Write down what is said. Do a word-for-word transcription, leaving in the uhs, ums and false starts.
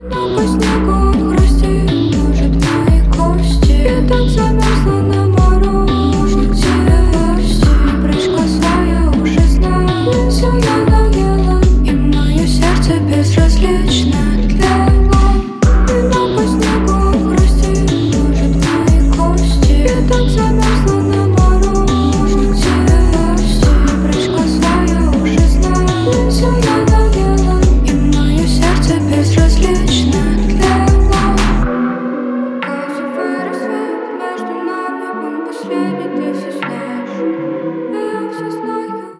Но по снегу хрустит, может, мои кости. Я так замерзла на мороженом террасе. Прыжь глаза, я уже знаю, все надоело, и мое сердце безразлично тлело. Но по снегу хрустит, может, мои кости. Я так замерзла